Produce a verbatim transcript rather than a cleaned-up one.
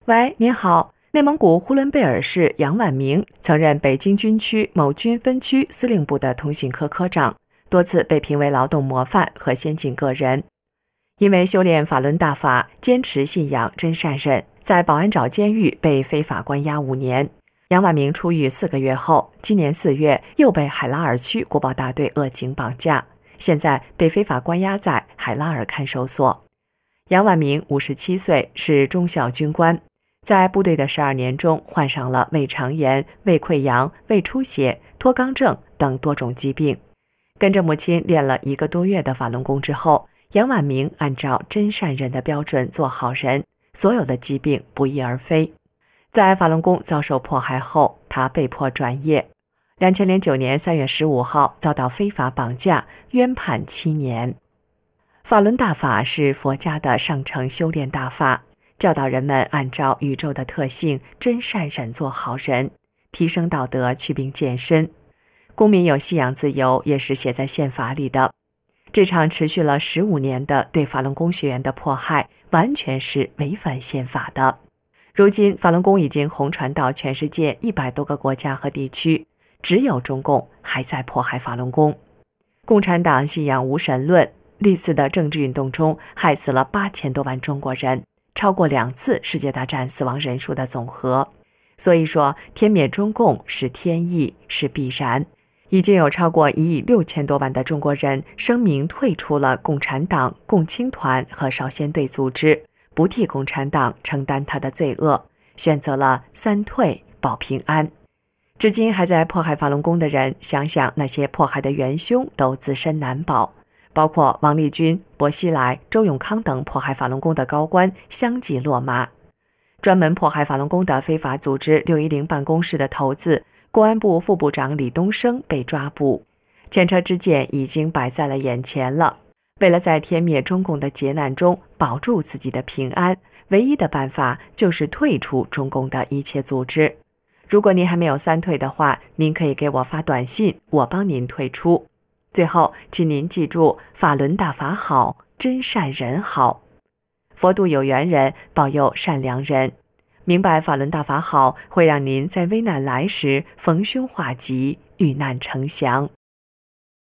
喂，您好，内蒙古呼伦贝尔市杨婉明曾任北京军区某军分区司令部的通信科科长，多次被评为劳动模范和先进个人。因为修炼法轮大法，坚持信仰真善忍，在保安沼监狱被非法关押五年。杨婉明出狱四个月后，今年四月又被海拉尔区国保大队恶警绑架，现在被非法关押在海拉尔看守所。杨婉明五十七岁，是中校军官。在部队的十二年中，患上了胃肠炎、胃溃疡、胃出血、脱肛症等多种疾病。跟着母亲练了一个多月的法轮功之后，杨婉明按照真善忍的标准做好人，所有的疾病不翼而飞。在法轮功遭受迫害后，他被迫转业。两千零九年三月十五号遭到非法绑架，冤判七年。法轮大法是佛家的上乘修炼大法，教导人们按照宇宙的特性真善忍做好人，提升道德，祛病健身。公民有信仰自由也是写在宪法里的。这场持续了十五年的对法轮功学员的迫害，完全是违反宪法的。如今法轮功已经红传到全世界一百多个国家和地区，只有中共还在迫害法轮功。共产党信仰无神论，历次的政治运动中害死了八千多万中国人，超过两次世界大战死亡人数的总和。所以说，天灭中共是天意，是必然。已经有超过一亿六千多万的中国人声明退出了共产党、共青团和少先队组织，不替共产党承担他的罪恶，选择了三退保平安。至今还在迫害法轮功的人，想想那些迫害的元凶都自身难保，包括王立军、薄熙来、周永康等迫害法轮功的高官相继落马。专门迫害法轮功的非法组织六一零办公室的头子公安部副部长李东生被抓捕，前车之鉴已经摆在了眼前了。为了在天灭中共的劫难中保住自己的平安，唯一的办法就是退出中共的一切组织。如果您还没有三退的话，您可以给我发短信，我帮您退出。最后，请您记住，法轮大法好，真善人好。佛度有缘人，保佑善良人。明白法轮大法好，会让您在危难来时逢凶化吉，遇难成祥。